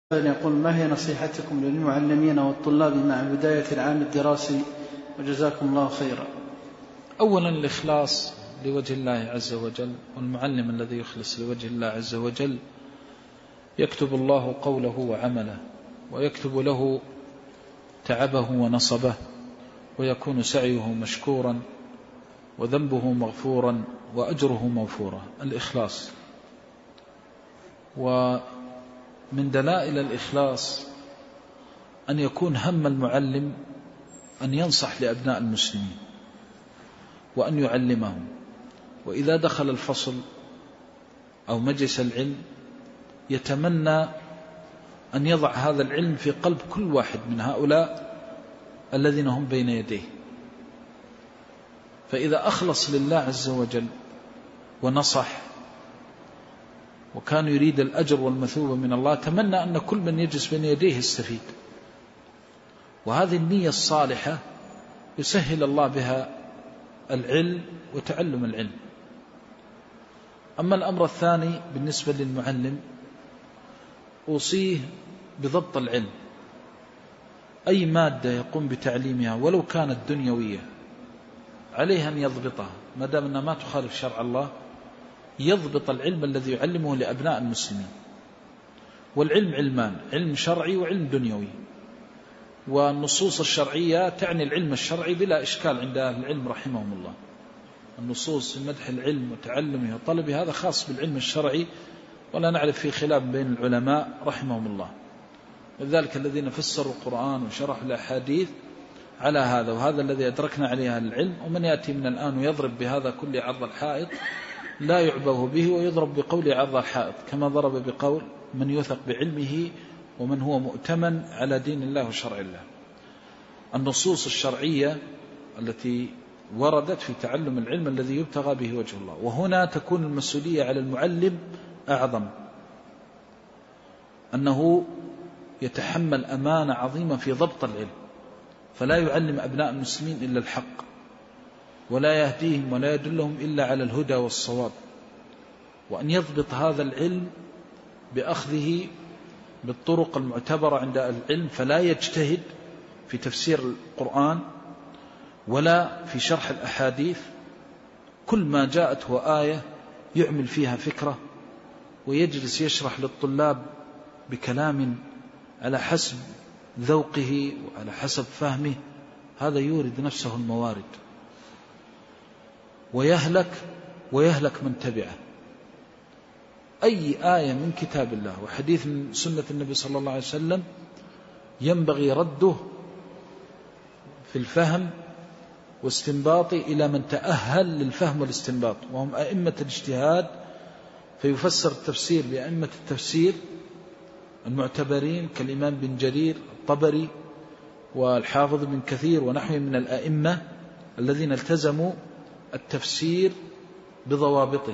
يقول: ما هي نصيحتكم للمعلمين والطلاب مع بداية العام الدراسي، وجزاكم الله خيرا؟ أولا الإخلاص لوجه الله عز وجل، والمعلم الذي يخلص لوجه الله عز وجل يكتب الله قوله وعمله، ويكتب له تعبه ونصبه، ويكون سعيه مشكورا وذنبه مغفورا وأجره موفورا. الإخلاص. ومن دلائل الإخلاص أن يكون هم المعلم أن ينصح لأبناء المسلمين وأن يعلمهم، وإذا دخل الفصل أو مجلس العلم يتمنى أن يضع هذا العلم في قلب كل واحد من هؤلاء الذين هم بين يديه. فإذا أخلص لله عز وجل ونصح وكان يريد الأجر والمثوبة من الله، تمنى أن كل من يجلس بين يديه يستفيد. وهذه النية الصالحة يسهل الله بها العلم وتعلم العلم. أما الأمر الثاني بالنسبة للمعلم، أوصيه بضبط العلم. أي مادة يقوم بتعليمها ولو كانت دنيوية عليه أن يضبطها، ما دام أنها ما تخالف شرع الله، يضبط العلم الذي يعلمه لأبناء المسلمين. والعلم علمان: علم شرعي وعلم دنيوي. والنصوص الشرعية تعني العلم الشرعي بلا إشكال عند أهل العلم رحمهم الله. النصوص في مدح العلم وتعلمه وطلبه هذا خاص بالعلم الشرعي، ولا نعرف فيه خلاف بين العلماء رحمهم الله. لذلك الذين فسروا القرآن وشرحوا الأحاديث على هذا، وهذا الذي أدركنا عليه العلم. ومن يأتي من الآن ويضرب بهذا كل عرض الحائط لا يعبه به، ويضرب بقول عرض الحائط، كما ضرب بقول من يثق بعلمه ومن هو مؤتمن على دين الله وشرع الله. النصوص الشرعية التي وردت في تعلم العلم الذي يبتغى به وجه الله. وهنا تكون المسؤولية على المعلم أعظم، أنه يتحمل أمانة عظيمة في ضبط العلم، فلا يعلم أبناء المسلمين إلا الحق، ولا يهديهم ولا يدلهم إلا على الهدى والصواب. وأن يضبط هذا العلم بأخذه بالطرق المعتبرة عند العلم، فلا يجتهد في تفسير القرآن ولا في شرح الأحاديث. كل ما جاءته آية يعمل فيها فكرة، ويجلس يشرح للطلاب بكلام على حسب ذوقه وعلى حسب فهمه. هذا يورد نفسه الموارد ويهلك من تبعه. أي آية من كتاب الله وحديث من سنة النبي صلى الله عليه وسلم ينبغي رده في الفهم واستنباط إلى من تأهل للفهم والاستنباط، وهم أئمة الاجتهاد. فيفسر التفسير بأئمة التفسير المعتبرين كالإمام بن جرير الطبري والحافظ بن كثير ونحوهم من الأئمة الذين التزموا التفسير بضوابطه.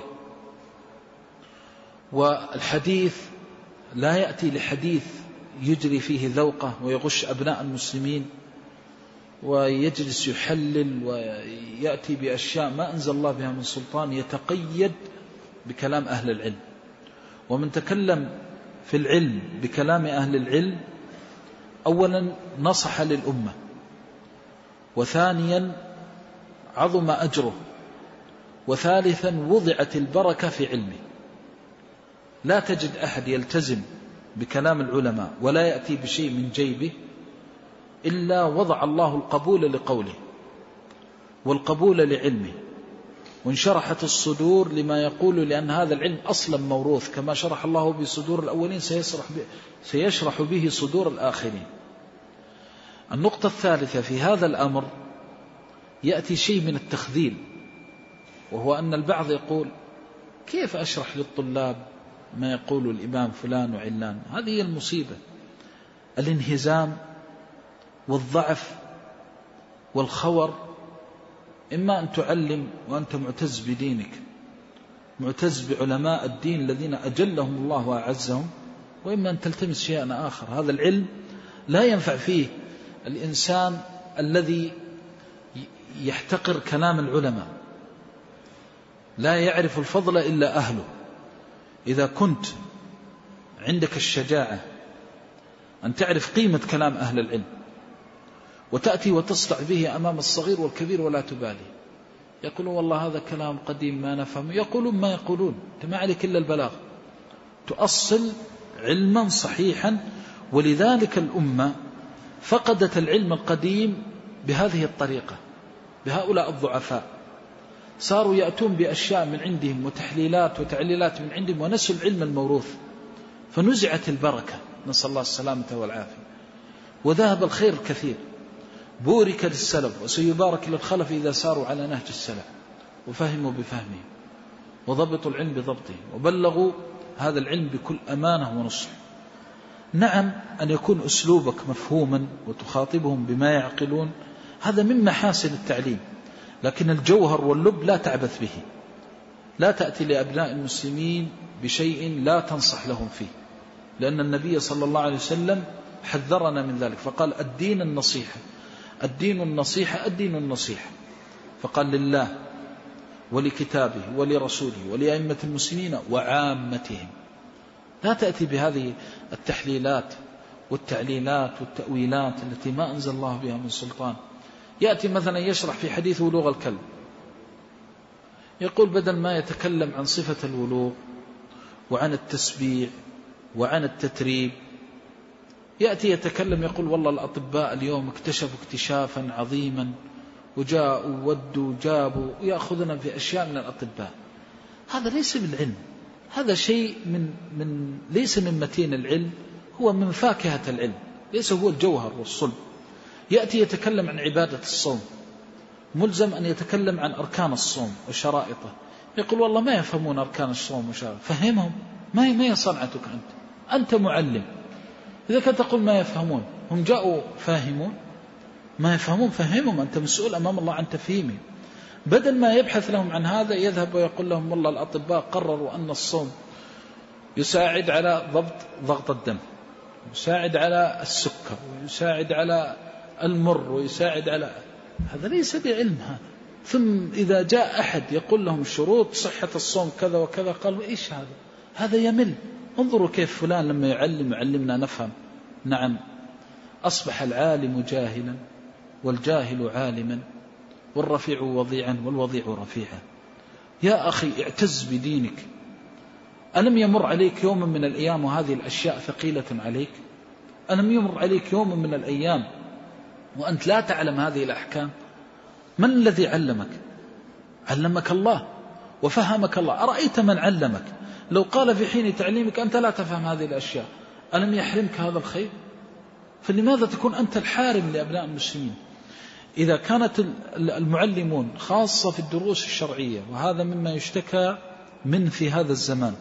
والحديث لا يأتي لحديث يجري فيه ذوقه ويغش أبناء المسلمين ويجلس يحلل ويأتي بأشياء ما أنزل الله بها من سلطان، يتقيد بكلام أهل العلم. ومن تكلم في العلم بكلام أهل العلم أولا نصح للأمة، وثانيا عظم أجره، وثالثا وضعت البركة في علمه. لا تجد أحد يلتزم بكلام العلماء ولا يأتي بشيء من جيبه إلا وضع الله القبول لقوله والقبول لعلمه، وانشرحت الصدور لما يقول، لأن هذا العلم أصلا موروث، كما شرح الله بصدور الأولين سيشرح به صدور الآخرين. النقطة الثالثة في هذا الأمر يأتي شيء من التخذيل، وهو أن البعض يقول: كيف أشرح للطلاب ما يقول الإمام فلان وعلان؟ هذه هي المصيبة، الانهزام والضعف والخور. إما أن تعلم وأنت معتز بدينك، معتز بعلماء الدين الذين أجلهم الله وأعزهم، وإما أن تلتمس شيئا آخر. هذا العلم لا ينفع فيه الإنسان الذي يحتقر كلام العلماء، لا يعرف الفضل إلا أهله. إذا كنت عندك الشجاعة أن تعرف قيمة كلام أهل العلم، وتأتي وتصدع به أمام الصغير والكبير ولا تبالي. يقولون والله هذا كلام قديم ما نفهمه، يقولون ما يقولون، أنت ما عليك إلا البلاغ، تؤصل علما صحيحا. ولذلك الأمة فقدت العلم القديم بهذه الطريقة، بهؤلاء الضعفاء، صاروا يأتون بأشياء من عندهم وتحليلات وتعليلات من عندهم، ونسوا العلم الموروث، فنزعت البركة، نسأل الله السلامة والعافية، وذهب الخير كثير. بورك للسلف وسيبارك للخلف إذا ساروا على نهج السلف وفهموا بفهمهم وضبطوا العلم بضبطه وبلغوا هذا العلم بكل أمانة ونصح. نعم، أن يكون أسلوبك مفهوما وتخاطبهم بما يعقلون، هذا من محاسن التعليم، لكن الجوهر واللب لا تعبث به. لا تأتي لأبناء المسلمين بشيء لا تنصح لهم فيه، لأن النبي صلى الله عليه وسلم حذرنا من ذلك، فقال الدين النصيحة، الدين النصيحة، الدين النصيحة، فقال لله ولكتابه ولرسوله ولأئمة المسلمين وعامتهم. لا تأتي بهذه التحليلات والتعليلات والتأويلات التي ما أنزل الله بها من سلطان. يأتي مثلا يشرح في حديث ولوغ الكلب، يقول بدل ما يتكلم عن صفة الولوغ وعن التسبيح وعن التتريب، يأتي يتكلم يقول والله الأطباء اليوم اكتشفوا اكتشافا عظيما وجاءوا ودوا جابوا، يأخذنا في أشياء من الأطباء. هذا ليس بالعلم، هذا شيء ليس من متين العلم، هو من فاكهة العلم، ليس هو الجوهر والصلب. يأتي يتكلم عن عبادة الصوم، ملزم أن يتكلم عن أركان الصوم وشرائطه، يقول والله ما يفهمون أركان الصوم وشرائطه، فهمهم، ما هي صنعتك أنت معلم. إذا كنت تقول ما يفهمون، هم جاءوا فاهمون، ما يفهمون فهمهم، أنت مسؤول أمام الله عن تفهيمهم. بدل ما يبحث لهم عن هذا يذهب ويقول لهم والله الأطباء قرروا أن الصوم يساعد على ضبط ضغط الدم، يساعد على السكر، ويساعد على المر، ويساعد على هذا ليس بعلم هذا. ثم إذا جاء أحد يقول لهم شروط صحة الصوم كذا وكذا، قالوا إيش هذا يمل. انظروا كيف فلان لما يعلمنا نفهم. نعم، أصبح العالم جاهلا والجاهل عالما والرفيع وضيعا والوضيع رفيعا. يا أخي اعتز بدينك. ألم يمر عليك يوم من الأيام وهذه الأشياء ثقيلة عليك؟ ألم يمر عليك يوم من الأيام وأنت لا تعلم هذه الأحكام؟ من الذي علمك؟ علمك الله وفهمك الله. أرأيت من علمك لو قال في حين تعليمك أنت لا تفهم هذه الأشياء، ألم يحرمك هذا الخير؟ فلماذا تكون أنت الحارم لأبناء المسلمين؟ إذا كانت المعلمون خاصة في الدروس الشرعية، وهذا مما يشتكى من في هذا الزمان،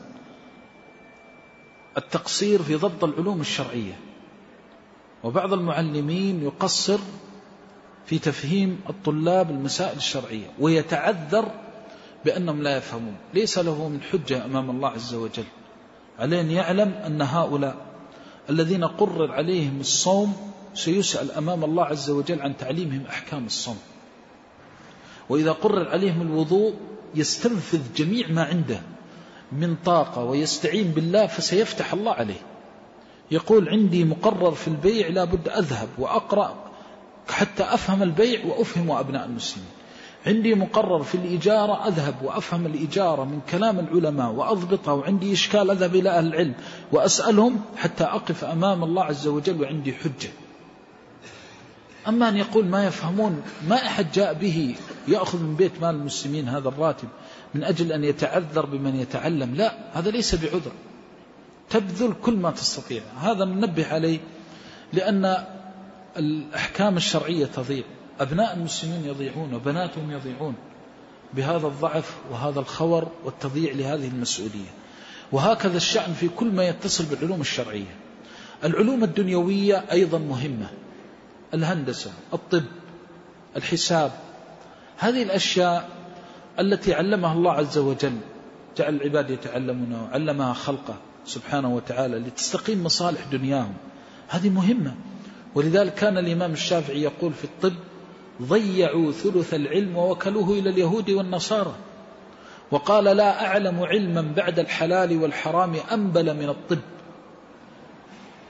التقصير في ضبط العلوم الشرعية، وبعض المعلمين يقصر في تفهيم الطلاب المسائل الشرعية ويتعذر بأنهم لا يفهمون، ليس له من حجة أمام الله عز وجل. عليه أن يعلم أن هؤلاء الذين قرر عليهم الصوم سيسأل أمام الله عز وجل عن تعليمهم أحكام الصوم. وإذا قرر عليهم الوضوء يستنفذ جميع ما عنده من طاقة ويستعين بالله فسيفتح الله عليه. يقول عندي مقرر في البيع لابد أذهب وأقرأ حتى أفهم البيع وأفهم أبناء المسلمين. عندي مقرر في الإجارة أذهب وأفهم الإجارة من كلام العلماء وأضبطها، وعندي إشكال أذهب إلى أهل العلم وأسألهم حتى أقف أمام الله عز وجل وعندي حجة. أما أن يقول ما يفهمون، ما أحد جاء به يأخذ من بيت مال المسلمين هذا الراتب من أجل أن يتعذر بمن يتعلم، لا، هذا ليس بعذر. تبذل كل ما تستطيع. هذا ننبه عليه، لأن الأحكام الشرعية تضيع، أبناء المسلمين يضيعون وبناتهم يضيعون بهذا الضعف وهذا الخور والتضييع لهذه المسؤولية. وهكذا الشأن في كل ما يتصل بالعلوم الشرعية. العلوم الدنيوية أيضا مهمة، الهندسة، الطب، الحساب، هذه الأشياء التي علمها الله عز وجل، جعل العباد يتعلمونها وعلمها خلقه سبحانه وتعالى لتستقيم مصالح دنياهم، هذه مهمة. ولذلك كان الإمام الشافعي يقول في الطب: ضيعوا ثلث العلم ووكلوه إلى اليهود والنصارى. وقال: لا أعلم علما بعد الحلال والحرام أنبل من الطب.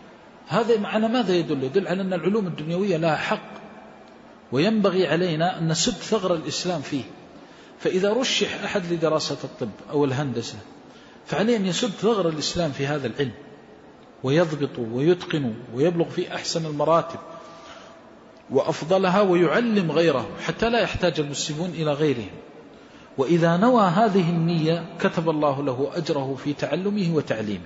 هذا على ماذا يدل؟ يدل على أن العلوم الدنيوية لها حق، وينبغي علينا أن نسد ثغر الإسلام فيه. فإذا رشح أحد لدراسة الطب أو الهندسة فعليه أن يسد ثغر الإسلام في هذا العلم ويضبط ويتقن ويبلغ في أحسن المراتب وأفضلها، ويعلم غيره حتى لا يحتاج المسلمون إلى غيرهم. وإذا نوى هذه النية كتب الله له أجره في تعلمه وتعليمه.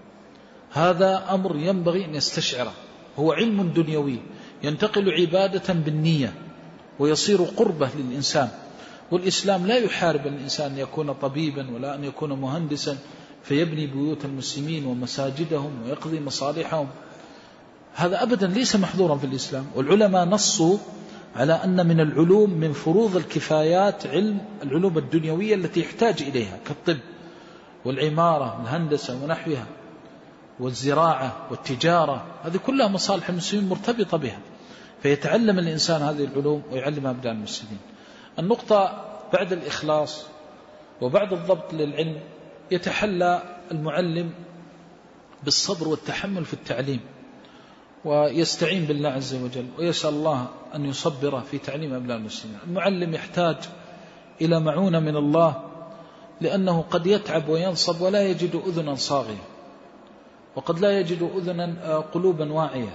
هذا أمر ينبغي أن يستشعره. هو علم دنيوي ينتقل عبادة بالنية ويصير قربة للإنسان. والإسلام لا يحارب الإنسان أن يكون طبيبا ولا أن يكون مهندسا فيبني بيوت المسلمين ومساجدهم ويقضي مصالحهم، هذا أبدا ليس محظورا في الإسلام. والعلماء نصوا على أن من العلوم من فروض الكفايات علم العلوم الدنيوية التي يحتاج إليها كالطب والعمارة والهندسة ونحوها والزراعة والتجارة، هذه كلها مصالح المسلمين مرتبطة بها، فيتعلم الإنسان هذه العلوم ويعلمها أبناء المسلمين. النقطة بعد الإخلاص وبعد الضبط للعلم يتحلى المعلم بالصبر والتحمل في التعليم، ويستعين بالله عز وجل ويسأل الله أن يصبره في تعليم أبناء المسلمين. المعلم يحتاج إلى معونة من الله، لأنه قد يتعب وينصب ولا يجد أذنا صاغية، وقد لا يجد قلوبا واعية،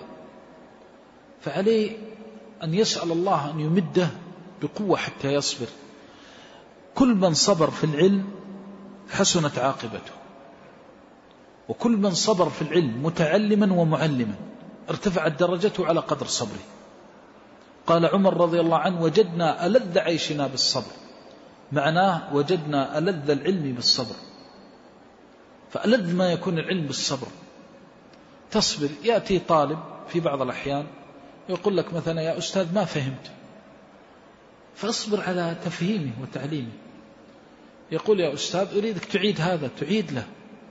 فعليه أن يسأل الله أن يمده بقوة حتى يصبر. كل من صبر في العلم حسنت عاقبته، وكل من صبر في العلم متعلما ومعلما ارتفعت درجته على قدر صبره. قال عمر رضي الله عنه: وجدنا ألذ عيشنا بالصبر، معناه وجدنا ألذ العلم بالصبر. فألذ ما يكون العلم بالصبر. تصبر. يأتي طالب في بعض الأحيان يقول لك مثلا: يا أستاذ ما فهمت، فاصبر على تفهيمه وتعليمه. يقول: يا أستاذ أريدك تعيد هذا، تعيد له.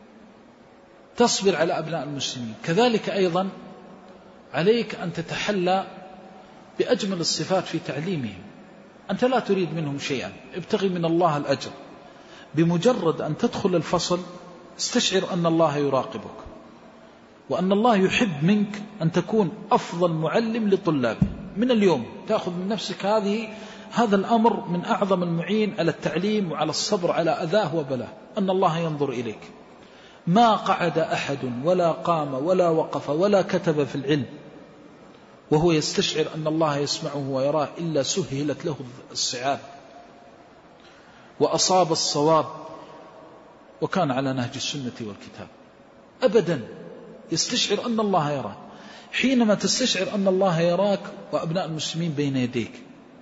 تصبر على أبناء المسلمين. كذلك أيضا عليك أن تتحلى بأجمل الصفات في تعليمهم. أنت لا تريد منهم شيئا، ابتغي من الله الأجر. بمجرد أن تدخل الفصل استشعر أن الله يراقبك، وأن الله يحب منك أن تكون أفضل معلم لطلابه. من اليوم تأخذ من نفسك هذا الأمر من أعظم المعين على التعليم وعلى الصبر على أذاه وبلاه، أن الله ينظر إليك. ما قعد أحد ولا قام ولا وقف ولا كتب في العلم وهو يستشعر أن الله يسمعه ويراه إلا سهلت له الصعاب وأصاب الصواب وكان على نهج السنة والكتاب. أبدا يستشعر أن الله يراك. حينما تستشعر أن الله يراك وأبناء المسلمين بين يديك،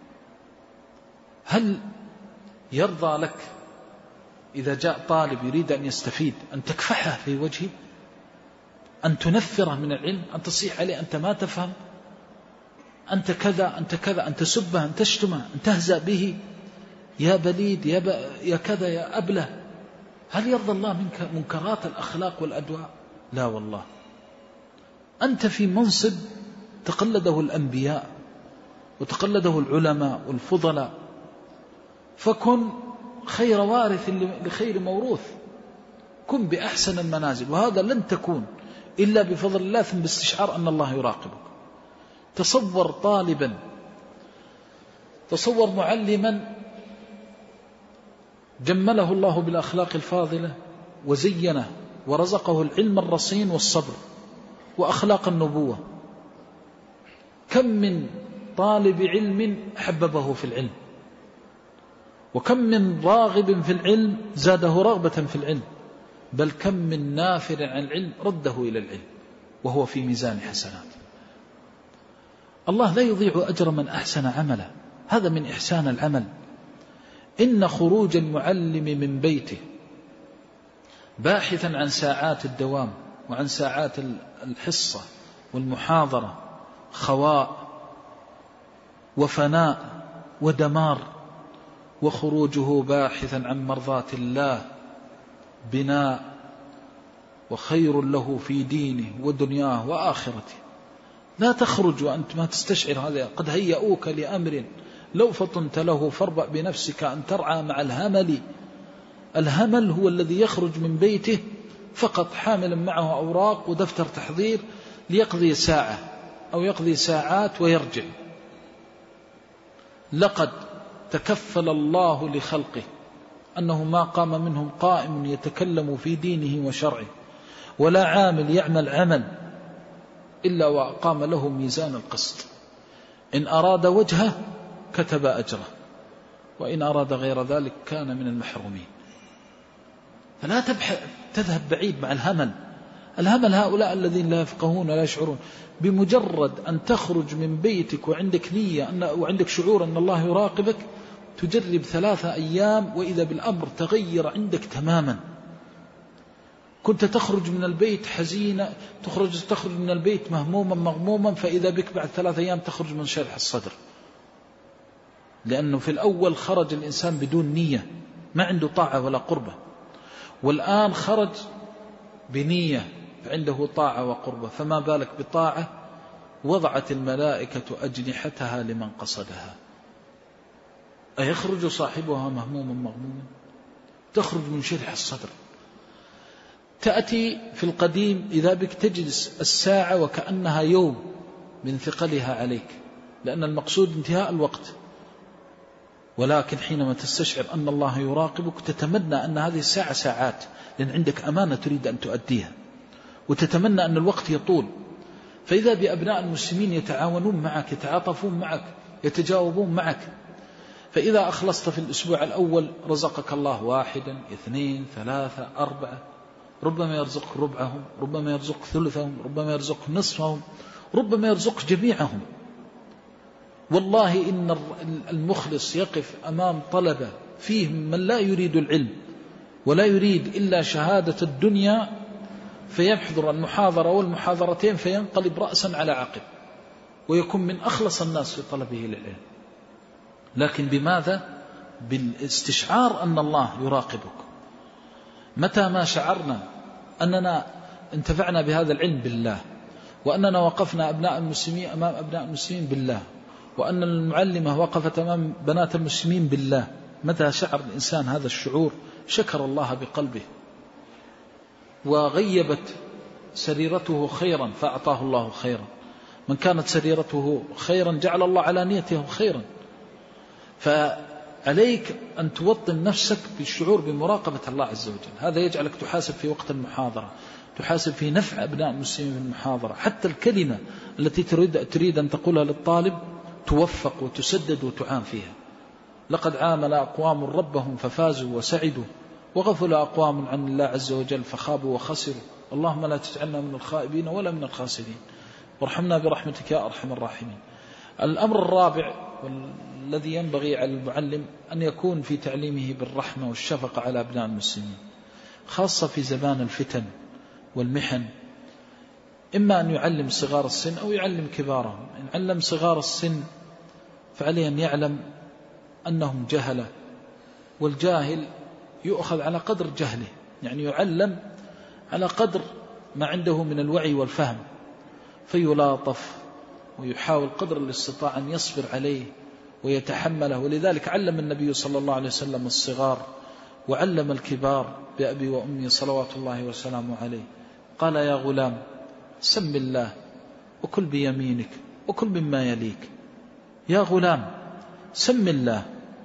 هل يرضى لك إذا جاء طالب يريد أن يستفيد أن تكفحه في وجهه، أن تنفره من العلم، أن تصيح عليه أنت ما تفهم، أنت كذا أنت كذا، أن تسبه، أن تشتمه، أن تهزأ به، يا بليد يا كذا يا أبله؟ هل يرضى الله منك منكرات الأخلاق والأدواء؟ لا والله. أنت في منصب تقلده الأنبياء وتقلده العلماء والفضلاء، فكن خير وارث لخير موروث، كن بأحسن المنازل. وهذا لن تكون إلا بفضل الله ثم باستشعار أن الله يراقبك. تصور طالبا، تصور معلما جمله الله بالأخلاق الفاضلة وزينه ورزقه العلم الرصين والصبر وأخلاق النبوة. كم من طالب علم حببه في العلم، وكم من راغب في العلم زاده رغبة في العلم، بل كم من نافر عن العلم رده إلى العلم وهو في ميزان حسنات. الله لا يضيع أجر من أحسن عملا، هذا من إحسان العمل. إن خروج المعلم من بيته باحثا عن ساعات الدوام وعن ساعات الحصة والمحاضرة خواء وفناء ودمار، وخروجه باحثا عن مرضاة الله بناء وخير له في دينه ودنياه وآخرته. لا تخرج وأنت ما تستشعر هذا. قد هيئوك لأمر لو فطنت له فاربأ بنفسك أن ترعى مع الهمل. الهمل هو الذي يخرج من بيته فقط حاملا معه أوراق ودفتر تحضير ليقضي ساعة أو يقضي ساعات ويرجع. لقد تكفل الله لخلقه أنه ما قام منهم قائم يتكلم في دينه وشرعه، ولا عامل يعمل عمل إلا وأقام له ميزان القسط. إن أراد وجهه كتب أجره، وإن أراد غير ذلك كان من المحرومين. فلا تذهب بعيد مع الهمل. الهمل هؤلاء الذين لا يفقهون ولا يشعرون. بمجرد أن تخرج من بيتك وعندك نية وعندك شعور أن الله يراقبك، تجرب 3 أيام وإذا بالأمر تغير عندك تماما. كنت تخرج من البيت حزينة، تخرج من البيت مهموما مغموما، فإذا بك بعد 3 أيام تخرج من شرح الصدر، لأنه في الأول خرج الإنسان بدون نية، ما عنده طاعة ولا قربة، والآن خرج بنية فعنده طاعة وقربة، فما بالك بطاعة وضعت الملائكة أجنحتها لمن قصدها. أيخرج صاحبها مهموما مغموما؟ تخرج من شرح الصدر. تأتي في القديم إذا بك تجلس الساعة وكأنها يوم من ثقلها عليك، لأن المقصود انتهاء الوقت. ولكن حينما تستشعر أن الله يراقبك تتمنى أن هذه الساعة ساعات، لأن عندك أمانة تريد أن تؤديها، وتتمنى أن الوقت يطول. فإذا بأبناء المسلمين يتعاونون معك، يتعاطفون معك، يتجاوبون معك. فإذا أخلصت في الأسبوع الأول رزقك الله 1 2 3 4، ربما يرزق ربعهم، ربما يرزق ثلثهم، ربما يرزق نصفهم، ربما يرزق جميعهم. والله إن المخلص يقف أمام طلبة فيهم من لا يريد العلم ولا يريد إلا شهادة الدنيا، فيحضر المحاضرة والمحاضرتين فينقلب رأسا على عقب، ويكون من أخلص الناس في طلبه للعلم. لكن بماذا؟ بالاستشعار أن الله يراقبك. متى ما شعرنا أننا انتفعنا بهذا العلم بالله، وأننا وقفنا أبناء المسلمين أمام أبناء المسلمين بالله، وأن المعلمة وقفت أمام بنات المسلمين بالله، متى شعر الإنسان هذا الشعور شكر الله بقلبه، وغيبت سريرته خيرا فأعطاه الله خيرا. من كانت سريرته خيرا جعل الله على نيته خيرا. فعليك أن توطن نفسك بالشعور بمراقبة الله عز وجل. هذا يجعلك تحاسب في وقت المحاضرة، تحاسب في نفع أبناء المسلمين في المحاضرة، حتى الكلمة التي تريد أن تقولها للطالب توفق وتسدد وتعان فيها. لقد عامل أقوام ربهم ففازوا وسعدوا، وغفل أقوام عن الله عز وجل فخابوا وخسروا. اللهم لا تجعلنا من الخائبين ولا من الخاسرين، وارحمنا برحمتك يا أرحم الراحمين. الأمر الرابع والذي ينبغي على المعلم أن يكون في تعليمه بالرحمة والشفقة على أبناء المسلمين، خاصة في زمان الفتن والمحن. إما أن يعلم صغار السن أو يعلم كبارهم. إن علم صغار السن فعليه أن يعلم أنهم جهلة، والجاهل يؤخذ على قدر جهله، يعني يعلم على قدر ما عنده من الوعي والفهم، فيلاطف ويحاول قدر الاستطاعة أن يصبر عليه ويتحمله. ولذلك علم النبي صلى الله عليه وسلم الصغار وعلم الكبار بأبي وأمي صلوات الله وسلامه عليه. قال: يا غلام سم الله وكل بيمينك وكل مما يليك. يا غلام سم الله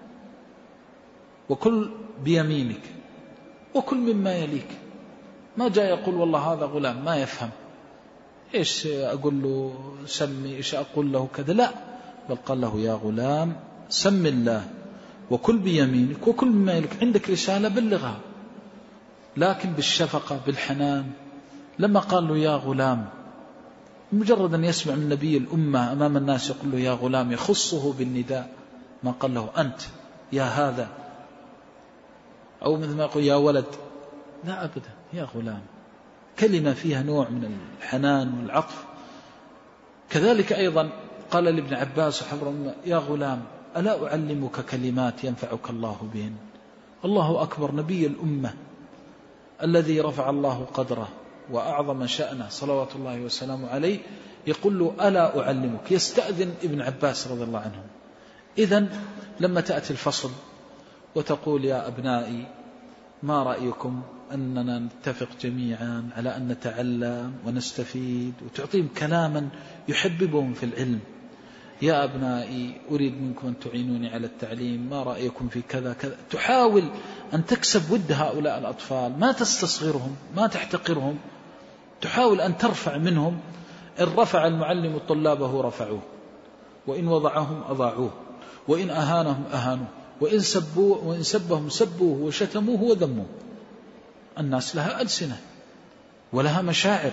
وكل بيمينك وكل مما يليك. ما جاء يقول والله هذا غلام ما يفهم، إيش أقول له سمي، إيش أقول له كذا، لا، بل قال له: يا غلام سم الله وكل بيمينك وكل مما يليك. عندك رسالة بلغها، لكن بالشفقة بالحنان. لما قال له يا غلام، مجرد أن يسمع من نبي الأمة أمام الناس يقول له يا غلام يخصه بالنداء، ما قال له أنت يا هذا، أو مثل ما يقول يا ولد، لا أبدا، يا غلام، كلمة فيها نوع من الحنان والعطف. كذلك أيضا قال لابن عباس حفظه الله: يا غلام ألا أعلمك كلمات ينفعك الله بهن. الله أكبر، نبي الأمة الذي رفع الله قدره وأعظم شأنه صلوات الله وسلامه عليه يقول له: ألا أعلمك. يستأذن ابن عباس رضي الله عنه. إذن لما تأتي الفصل وتقول: يا أبنائي ما رأيكم أننا نتفق جميعا على أن نتعلم ونستفيد، وتعطيهم كلاما يحببهم في العلم. يا أبنائي أريد منكم أن تعينوني على التعليم، ما رأيكم في كذا كذا. تحاول أن تكسب ود هؤلاء الأطفال، ما تستصغرهم، ما تحتقرهم، تحاول أن ترفع منهم. إن رفع المعلم طلابه رفعوه، وإن وضعهم أضاعوه، وإن أهانهم أهانوه، وإن سبهم سبوه، وشتموه وذموه. الناس لها ألسنة ولها مشاعر،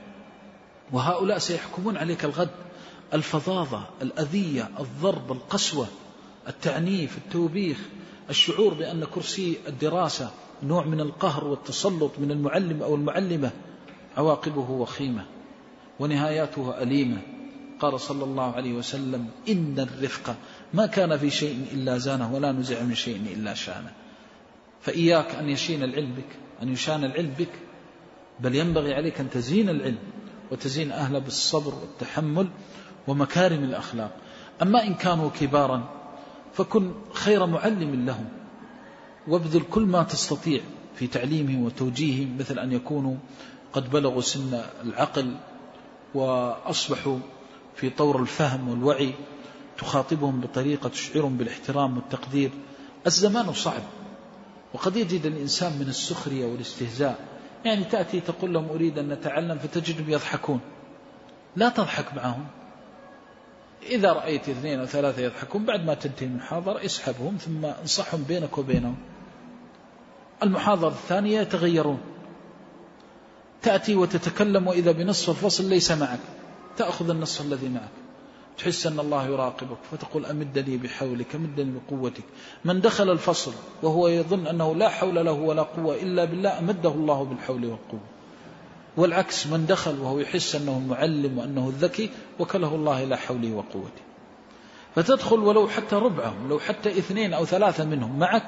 وهؤلاء سيحكمون عليك الغد. الفظاظة، الأذية، الضرب، القسوة، التعنيف، التوبيخ، الشعور بأن كرسي الدراسة نوع من القهر والتسلط من المعلم أو المعلمة، عواقبه وخيمة ونهاياته أليمة. قال صلى الله عليه وسلم: إن الرفق ما كان في شيء إلا زانه، ولا نزع من شيء إلا شانه. فإياك أن يشين العلم بك، أن يشان العلم بك، بل ينبغي عليك أن تزين العلم وتزين أهله بالصبر والتحمل ومكارم الأخلاق. أما إن كانوا كبارا فكن خير معلم لهم، وابذل كل ما تستطيع في تعليمهم وتوجيههم، مثل أن يكونوا قد بلغوا سن العقل وأصبحوا في طور الفهم والوعي، تخاطبهم بطريقة تشعرهم بالاحترام والتقدير. الزمان صعب، وقد يجد الإنسان من السخرية والاستهزاء، يعني تأتي تقول لهم أريد أن نتعلم فتجدهم يضحكون. لا تضحك معهم. إذا رأيت 2 أو 3 يضحكون بعد ما تنتهي المحاضرة اسحبهم، ثم انصحهم بينك وبينهم. المحاضرة الثانية يتغيرون، تأتي وتتكلم وإذا بنصف الفصل ليس معك، تأخذ النصف الذي معك، تحس أن الله يراقبك فتقول: أمدني بحولك، أمدني بقوتك. من دخل الفصل وهو يظن أنه لا حول له ولا قوة إلا بالله، أمده الله بالحول والقوة. والعكس، من دخل وهو يحس أنه المعلم وأنه الذكي، وكله الله لا حولي وقوتي. فتدخل ولو حتى ربعهم، لو حتى 2 أو 3 منهم معك،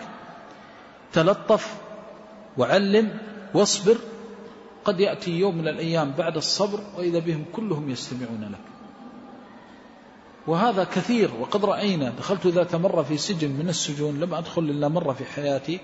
تلطف وعلم واصبر. قد يأتي يوم من الأيام بعد الصبر وإذا بهم كلهم يستمعون لك. وهذا كثير، وقد رأينا. دخلت ذات مرة في سجن من السجون، لم أدخل إلا مرة في حياتي،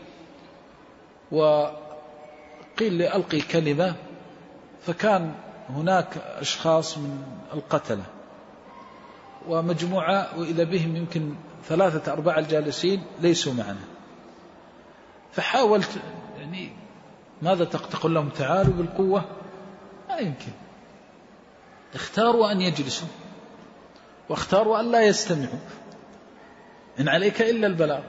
وقيل لي ألقي كلمة، فكان هناك أشخاص من القتلة ومجموعة، وإذا بهم يمكن 3 4 الجالسين ليسوا معنا. فحاولت يعني ماذا تقول لهم؟ تعالوا بالقوة؟ لا يمكن. اختاروا أن يجلسوا، واختاروا أن لا يستمعوا، إن عليك إلا البلاغ.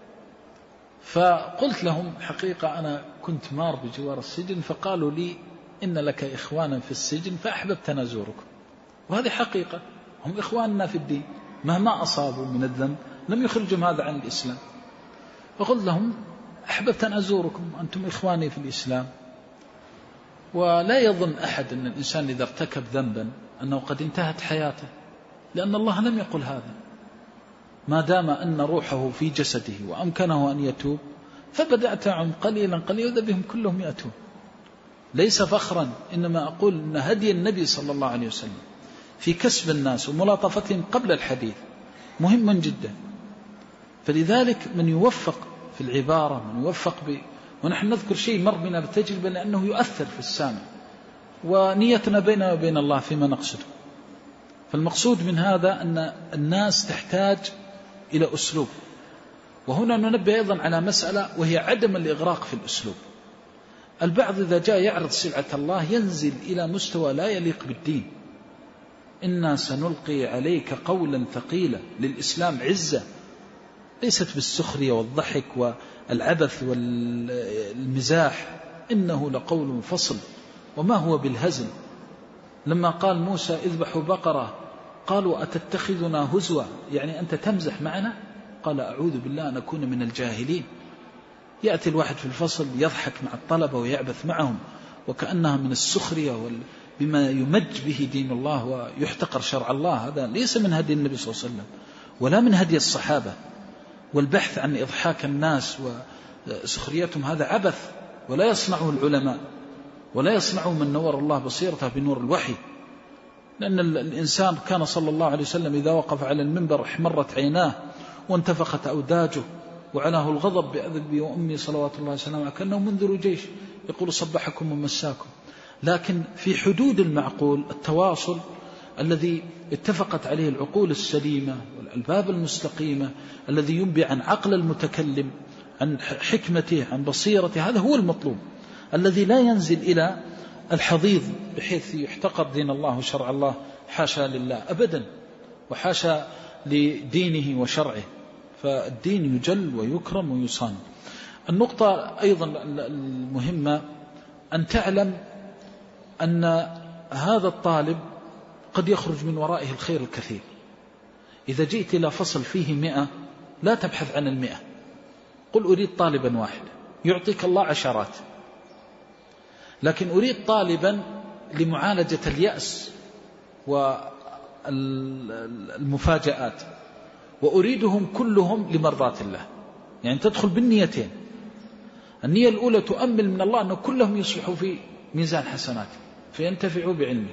فقلت لهم حقيقة أنا كنت مار بجوار السجن، فقالوا لي: إن لك إخوانا في السجن فأحببت أن أزوركم. وهذه حقيقة، هم إخواننا في الدين، مهما أصابوا من الذنب لم يخرجوا هذا عن الإسلام. فقلت لهم: أحببت أن أزوركم، أنتم إخواني في الإسلام. ولا يظن أحد أن الإنسان إذا ارتكب ذنبا أنه قد انتهت حياته، لأن الله لم يقل هذا. ما دام أن روحه في جسده وأمكنه أن يتوب، فبدأت عم قليلا قليلا وإذا بهم كلهم يأتون. ليس فخرا، إنما أقول أن هدي النبي صلى الله عليه وسلم في كسب الناس وملاطفتهم قبل الحديث مهم جدا. فلذلك من يوفق في العبارة، من يوفق ونحن نذكر شيء مر بنا بالتجربة لأنه يؤثر في السامع، ونيتنا بيننا وبين الله فيما نقصده. فالمقصود من هذا أن الناس تحتاج إلى أسلوب. وهنا ننبه أيضا على مسألة، وهي عدم الإغراق في الأسلوب. البعض إذا جاء يعرض سلعة الله ينزل إلى مستوى لا يليق بالدين. إنا سنلقي عليك قولا ثقيلا. للإسلام عزة ليست بالسخرية والضحك والعبث والمزاح، إنه لقول فصل وما هو بالهزل. لما قال موسى: اذبحوا بقرة، قالوا: أتتخذنا هزوا، يعني أنت تمزح معنا؟ قال: أعوذ بالله أن أكون من الجاهلين. يأتي الواحد في الفصل يضحك مع الطلبة ويعبث معهم، وكأنها من السخرية بما يمج به دين الله ويحتقر شرع الله. هذا ليس من هدي النبي صلى الله عليه وسلم ولا من هدي الصحابة. والبحث عن إضحاك الناس وسخريتهم هذا عبث، ولا يصنعه العلماء، ولا يصنعه من نور الله بصيرته بنور الوحي. لأن الإنسان كان صلى الله عليه وسلم إذا وقف على المنبر احمرت عيناه وانتفخت أوداجه وعناه الغضب بأبي وأمي صلوات الله وسلامه، كأنه منذر جيش يقول صبحكم ومساكم. لكن في حدود المعقول، التواصل الذي اتفقت عليه العقول السليمة والألباب المستقيمة، الذي ينبي عن عقل المتكلم، عن حكمته، عن بصيرته، هذا هو المطلوب، الذي لا ينزل إلى الحضيض بحيث يحتقر دين الله وشرع الله، حاشا لله أبدا، وحاشا لدينه وشرعه، فالدين يجل ويكرم ويصان. النقطة أيضا المهمة أن تعلم أن هذا الطالب قد يخرج من ورائه الخير الكثير. إذا جئت إلى فصل فيه 100 لا تبحث عن 100، قل أريد طالبا واحد يعطيك الله عشرات. لكن أريد طالبا لمعالجة اليأس والمفاجآت، وأريدهم كلهم لمرضاة الله. يعني تدخل بالنيتين، النية الأولى تؤمل من الله أن كلهم يصبحوا في ميزان حسناتك فينتفعوا بعلمك.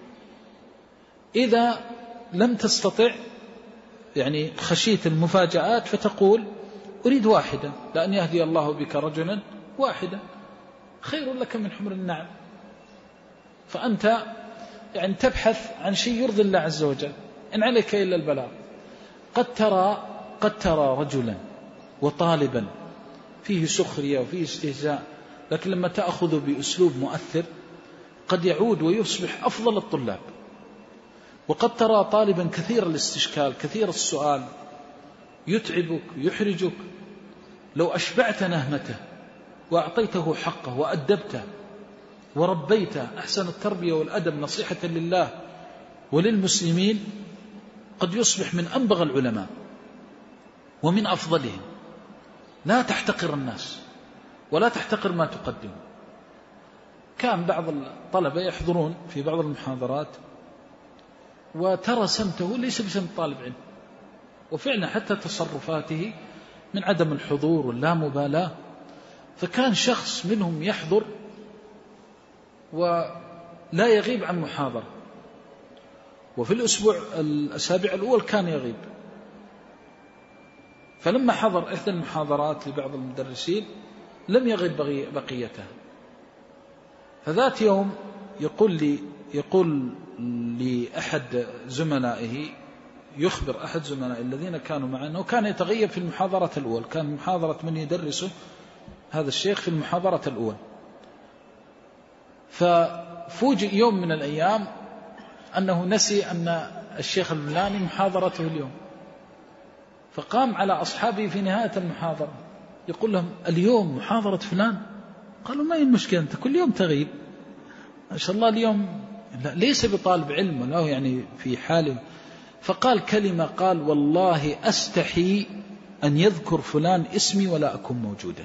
إذا لم تستطع، يعني خشيت المفاجآت، فتقول أريد واحدة، لأن يهدي الله بك رجلا واحدا خير لك من حمر النعم. فأنت يعني تبحث عن شيء يرضي الله عز وجل، إن عليك إلا البلاغ. قد ترى رجلا وطالبا فيه سخرية وفيه استهزاء، لكن لما تأخذ بأسلوب مؤثر قد يعود ويصبح أفضل الطلاب. وقد ترى طالبا كثير الاستشكال، كثير السؤال، يتعبك يحرجك، لو أشبعت نهمته وأعطيته حقه وأدبته وربيته أحسن التربية والأدب نصيحة لله وللمسلمين، قد يصبح من أنبغ العلماء ومن أفضلهم. لا تحتقر الناس ولا تحتقر ما تقدم. كان بعض الطلبة يحضرون في بعض المحاضرات وترى سمته ليس بسمت طالب علم، وفعلا حتى تصرفاته من عدم الحضور واللامبالاة. فكان شخص منهم يحضر ولا يغيب عن محاضرة، وفي الأسابيع الأول كان يغيب. فلما حضر إحدى المحاضرات لبعض المدرسين لم يغيب بقيتها. فذات يوم يقول لأحد زملائه، يخبر أحد زملائه الذين كانوا معه أنه كان يتغيب في المحاضرة الأول، كان محاضرة من يدرسه هذا الشيخ في المحاضرة الأول. ففوجئ يوم من الأيام أنه نسي أن الشيخ الفلاني محاضرته اليوم، فقام على أصحابه في نهاية المحاضرة يقول لهم اليوم محاضرة فلان. قالوا ما هي المشكلة، أنت كل يوم تغيب ما شاء الله اليوم. لا، ليس بطالب علم ولا يعني في حاله. فقال كلمة، قال والله أستحي أن يذكر فلان اسمي ولا أكون موجودا.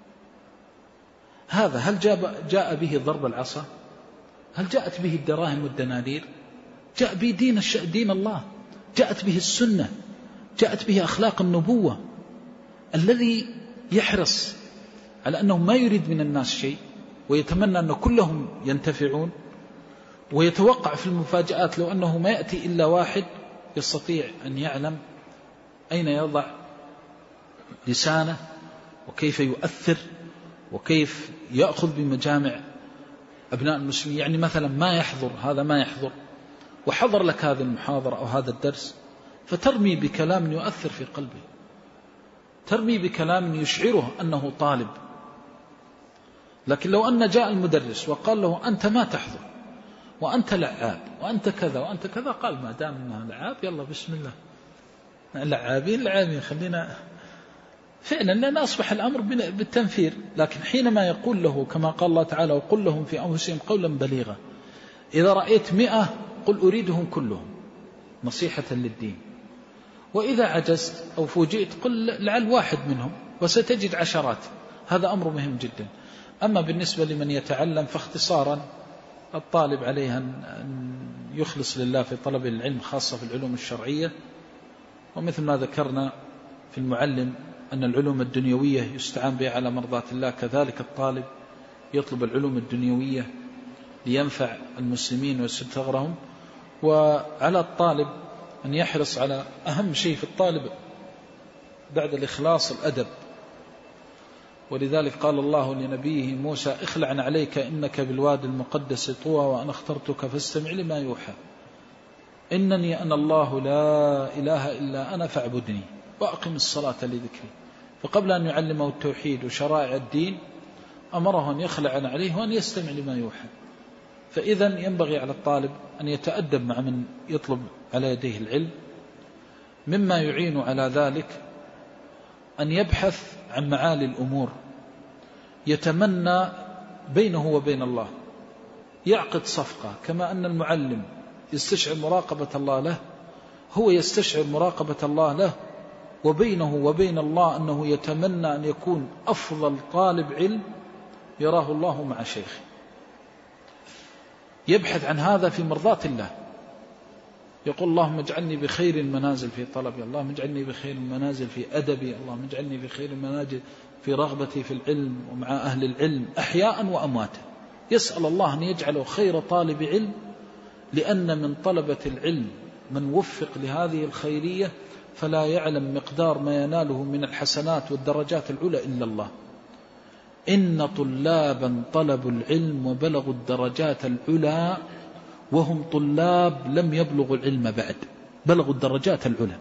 هذا هل جاء به ضرب العصا؟ هل جاءت به الدراهم والدنانير؟ جاء به دين الله، جاءت به السنة، جاءت به أخلاق النبوة. الذي يحرص على أنه ما يريد من الناس شيء ويتمنى أن كلهم ينتفعون، ويتوقع في المفاجآت لو أنه ما يأتي إلا واحد، يستطيع أن يعلم أين يضع لسانه وكيف يؤثر وكيف يأخذ بمجامع أبناء المسلمين. يعني مثلا ما يحضر، هذا ما يحضر وحضر لك هذه المحاضرة أو هذا الدرس، فترمي بكلام يؤثر في قلبه، ترمي بكلام يشعره أنه طالب. لكن لو أن جاء المدرس وقال له أنت ما تحضر وأنت لعاب وأنت كذا وأنت كذا، قال ما دام أنها لعاب يلا بسم الله، لعابين خلينا فعلا، لأن أصبح الأمر بالتنفير. لكن حينما يقول له كما قال الله تعالى وقل لهم في أنفسهم قولا بليغا، إذا رأيت 100 قل أريدهم كلهم نصيحة للدين، وإذا عجزت أو فوجئت قل لعل واحد منهم، وستجد عشرات. هذا أمر مهم جدا. أما بالنسبة لمن يتعلم فاختصارا الطالب عليه أن يخلص لله في طلب العلم، خاصة في العلوم الشرعية. ومثل ما ذكرنا في المعلم أن العلوم الدنيوية يستعان بها على مرضاة الله، كذلك الطالب يطلب العلوم الدنيوية لينفع المسلمين ويسد ثغرهم. وعلى الطالب أن يحرص على أهم شيء في الطالب بعد الإخلاص الأدب. ولذلك قال الله لنبيه موسى اخلع عليك إنك بالوادي المقدس طوى وأنا اخترتك فاستمع لما يوحى إنني أنا الله لا إله إلا أنا فاعبدني وأقم الصلاة لذكري. فقبل أن يعلمه التوحيد وشرائع الدين أمره أن يخلع عليه وأن يستمع لما يوحى. فإذا ينبغي على الطالب أن يتأدب مع من يطلب على يديه العلم. مما يعين على ذلك أن يبحث عن معالي الأمور، يتمنى بينه وبين الله، يعقد صفقة. كما أن المعلم يستشعر مراقبة الله له، هو يستشعر مراقبة الله له، وبينه وبين الله أنه يتمنى أن يكون أفضل طالب علم يراه الله مع شيخه. يبحث عن هذا في مرضاة الله، يقول اللهم اجعلني بخير المنازل في طلبي، اللهم اجعلني بخير المنازل في أدبي، اللهم اجعلني بخير المنازل في رغبتي في العلم ومع أهل العلم أحياء وأمواتا. يسأل الله أن يجعله خير طالب علم، لأن من طلبة العلم من وفق لهذه الخيرية فلا يعلم مقدار ما يناله من الحسنات والدرجات العلى إلا الله. إن طلابا طلبوا العلم وبلغوا الدرجات العلى وهم طلاب لم يبلغوا العلم بعد، بلغوا الدرجات العلى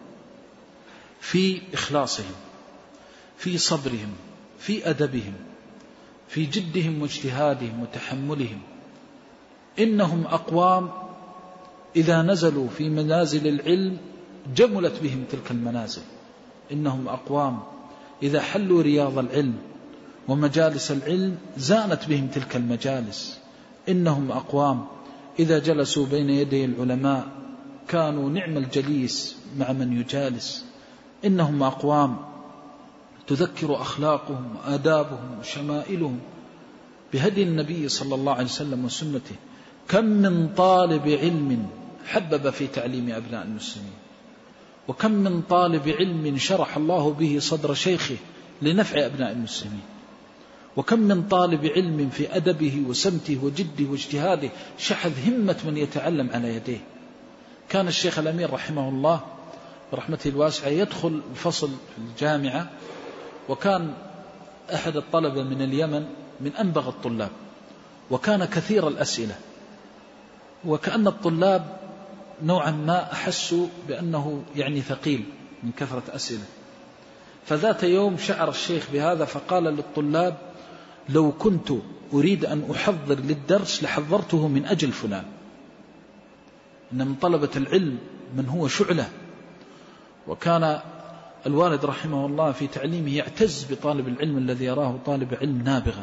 في إخلاصهم، في صبرهم، في أدبهم، في جدهم واجتهادهم وتحملهم. إنهم أقوام إذا نزلوا في منازل العلم جملت بهم تلك المنازل. إنهم أقوام إذا حلوا رياض العلم ومجالس العلم زانت بهم تلك المجالس. إنهم أقوام إذا جلسوا بين يدي العلماء كانوا نعم الجليس مع من يجالس. إنهم أقوام تذكر أخلاقهم وآدابهم وشمائلهم بهدي النبي صلى الله عليه وسلم وسنته. كم من طالب علم حبب في تعليم أبناء المسلمين، وكم من طالب علم شرح الله به صدر شيخه لنفع أبناء المسلمين، وكم من طالب علم في أدبه وسمته وجده واجتهاده شحذ همة من يتعلم على يديه. كان الشيخ الأمير رحمه الله برحمته الواسعة يدخل الفصل في الجامعة، وكان أحد الطلبة من اليمن من أنبغ الطلاب، وكان كثير الأسئلة، وكأن الطلاب نوعا ما أحسوا بأنه يعني ثقيل من كثرة أسئلة. فذات يوم شعر الشيخ بهذا فقال للطلاب لو كنت أريد أن أحضر للدرس لحضرته من أجل فلان. إن من طلبة العلم من هو شعلة، وكان الوالد رحمه الله في تعليمه يعتز بطالب العلم الذي يراه طالب علم نابغة.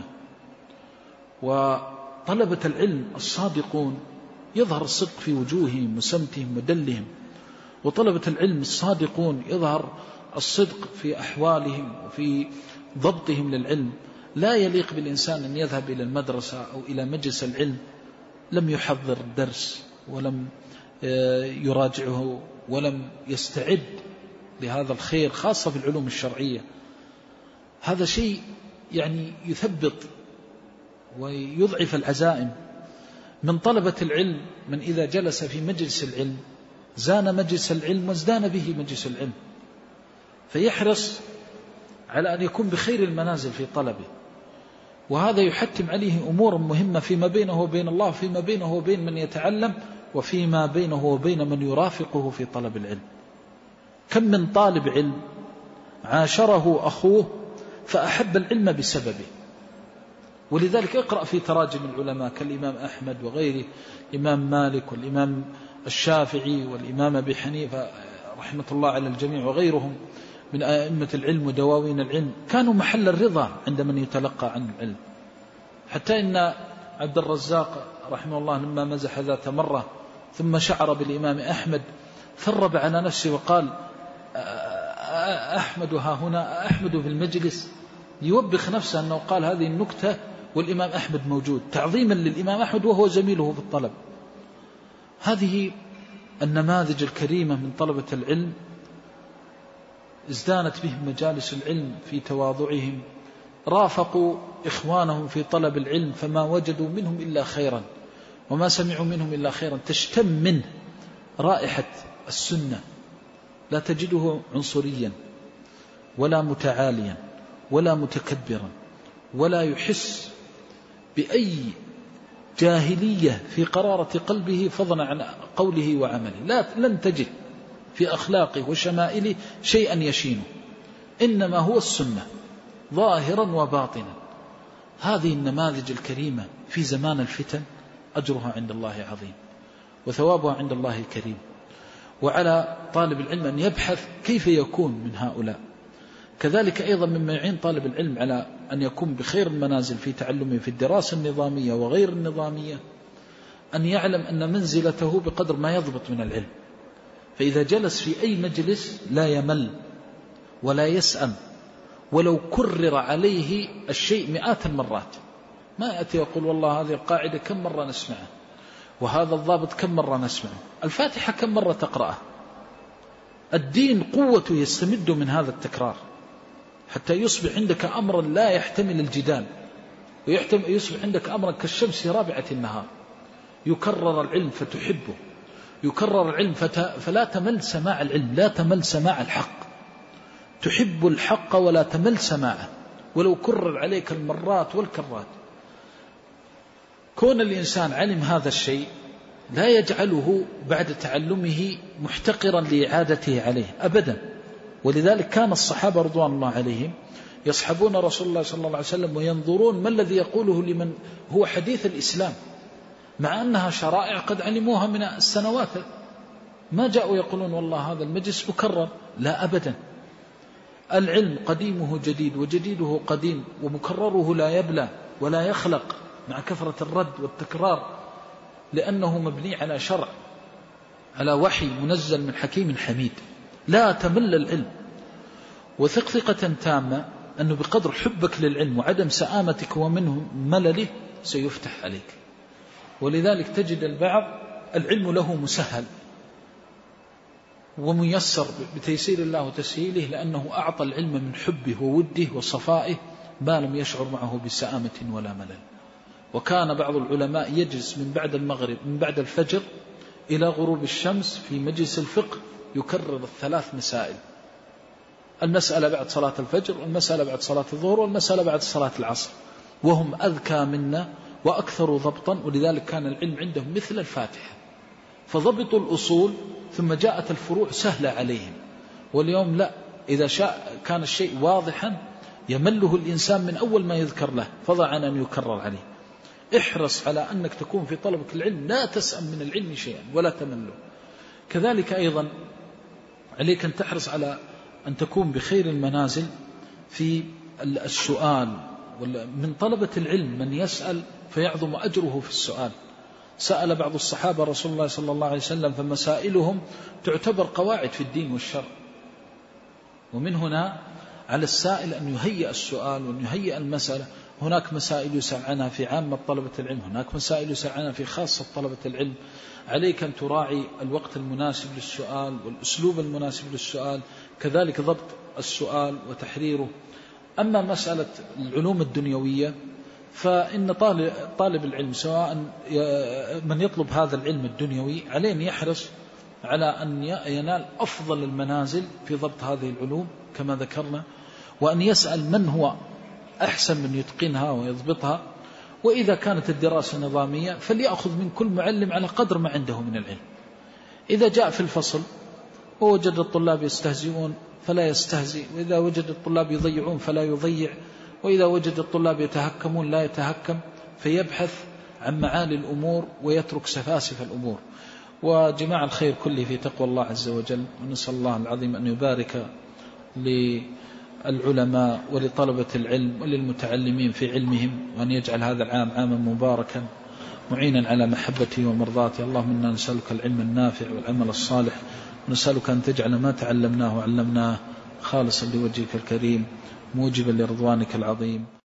وطلبة العلم الصادقون يظهر الصدق في وجوههم وسمتهم ودلهم، وطلبة العلم الصادقون يظهر الصدق في أحوالهم وفي ضبطهم للعلم. لا يليق بالإنسان أن يذهب إلى المدرسة أو إلى مجلس العلم لم يحضر الدرس ولم يراجعه ولم يستعد لهذا الخير، خاصة في العلوم الشرعية. هذا شيء يعني يثبط ويضعف العزائم. من طلبة العلم من إذا جلس في مجلس العلم زان مجلس العلم وازدان به مجلس العلم، فيحرص على أن يكون بخير المنازل في طلبه. وهذا يحتم عليه أمور مهمة فيما بينه وبين الله، فيما بينه وبين من يتعلم، وفيما بينه وبين من يرافقه في طلب العلم. كم من طالب علم عاشره أخوه فأحب العلم بسببه. ولذلك اقرأ في تراجم العلماء كالإمام أحمد وغيره، الإمام مالك والإمام الشافعي والإمام أبي حنيفة رحمة الله على الجميع وغيرهم من أئمة العلم ودواوين العلم، كانوا محل الرضا عند من يتلقى عن العلم. حتى إن عبد الرزاق رحمه الله لما مزح ذات مرة ثم شعر بالإمام أحمد ثرب على نفسه وقال أحمد ها هنا، أحمد في المجلس، يوبخ نفسه أنه قال هذه النكتة والإمام أحمد موجود، تعظيما للإمام أحمد وهو زميله في الطلب. هذه النماذج الكريمة من طلبة العلم ازدانت بهم مجالس العلم في تواضعهم، رافقوا إخوانهم في طلب العلم فما وجدوا منهم إلا خيرا وما سمعوا منهم إلا خيرا. تشتم منه رائحة السنة، لا تجده عنصريا ولا متعاليا ولا متكبرا ولا يحس بأي جاهلية في قرارة قلبه فضلا عن قوله وعمله. لن تجد في أخلاقه وشمائله شيئا يشينه، إنما هو السنة ظاهرا وباطنا. هذه النماذج الكريمة في زمان الفتن أجرها عند الله عظيم وثوابها عند الله كريم. وعلى طالب العلم أن يبحث كيف يكون من هؤلاء. كذلك أيضا مما يعين طالب العلم على أن يكون بخير المنازل في تعلمه في الدراسة النظامية وغير النظامية أن يعلم أن منزلته بقدر ما يضبط من العلم. فإذا جلس في أي مجلس لا يمل ولا يسأم، ولو كرر عليه الشيء مئات المرات، ما يأتي يقول والله هذه القاعدة كم مرة نسمعها، وهذا الضابط كم مرة نسمعه، الفاتحة كم مرة تقرأه. الدين قوته يستمد من هذا التكرار حتى يصبح عندك أمرا لا يحتمل الجدال، ويصبح عندك أمرا كالشمس رابعة النهار. يكرر العلم فتحبه، يكرر العلم فلا تمل سماع العلم، لا تمل سماع الحق، تحب الحق ولا تمل سماعه ولو كرر عليك المرات والكرات. كون الإنسان علم هذا الشيء لا يجعله بعد تعلمه محتقرا لإعادته عليه أبدا. ولذلك كان الصحابة رضوان الله عليهم يصحبون رسول الله صلى الله عليه وسلم وينظرون ما الذي يقوله لمن هو حديث الإسلام، مع أنها شرائع قد علموها من السنوات. ما جاءوا يقولون والله هذا المجلس مكرر، لا أبدا. العلم قديمه جديد وجديده قديم، ومكرره لا يبلى ولا يخلق مع كثرة الرد والتكرار، لأنه مبني على شرع، على وحي منزل من حكيم حميد. لا تمل العلم، وثق ثقة تامة أنه بقدر حبك للعلم وعدم سآمتك ومنه ملله سيفتح عليك. ولذلك تجد البعض العلم له مسهل وميسر بتيسير الله وتسهيله، لأنه أعطى العلم من حبه ووده وصفائه ما لم يشعر معه بسآمة ولا ملل. وكان بعض العلماء يجلس من بعد المغرب من بعد الفجر إلى غروب الشمس في مجلس الفقه يكرر 3 مسائل: المسألة بعد صلاة الفجر، والمسألة بعد صلاة الظهر، والمسألة بعد صلاة العصر، وهم أذكى منا وأكثر ضبطا. ولذلك كان العلم عندهم مثل الفاتحة، فضبطوا الأصول ثم جاءت الفروع سهلة عليهم. واليوم لا، إذا شاء كان الشيء واضحا يمله الإنسان من أول ما يذكر له فضلا عن أن يكرر عليه. احرص على أنك تكون في طلبك العلم لا تسأم من العلم شيئا ولا تمله. كذلك أيضا عليك أن تحرص على أن تكون بخير المنازل في السؤال. من طلبة العلم من يسأل فيعظم أجره في السؤال. سأل بعض الصحابة رسول الله صلى الله عليه وسلم فمسائلهم تعتبر قواعد في الدين والشرع. ومن هنا على السائل أن يهيئ السؤال وأن يهيئ المسألة. هناك مسائل يسأل عنها في عامة طلبة العلم، هناك مسائل يسأل عنها في خاصة طلبة العلم. عليك أن تراعي الوقت المناسب للسؤال والأسلوب المناسب للسؤال، كذلك ضبط السؤال وتحريره. أما مسألة العلوم الدنيوية فإن طالب العلم سواء من يطلب هذا العلم الدنيوي عليه أن يحرص على أن ينال أفضل المنازل في ضبط هذه العلوم كما ذكرنا، وأن يسأل من هو أحسن من يتقنها ويضبطها. وإذا كانت الدراسة نظامية فليأخذ من كل معلم على قدر ما عنده من العلم. إذا جاء في الفصل ووجد الطلاب يستهزئون فلا يستهزئ، وإذا وجد الطلاب يضيعون فلا يضيع، وإذا وجد الطلاب يتهكمون لا يتهكم، فيبحث عن معالي الأمور ويترك سفاسف الأمور. وجماع الخير كله في تقوى الله عز وجل، ونسأل الله العظيم أن يبارك للعلماء ولطلبة العلم وللمتعلمين في علمهم، وأن يجعل هذا العام عاما مباركا معينا على محبته ومرضاته. اللهم إنا نسألك العلم النافع والعمل الصالح، ونسألك أن تجعل ما تعلمناه وعلمناه خالصا لوجهك الكريم موجبا لرضوانك العظيم.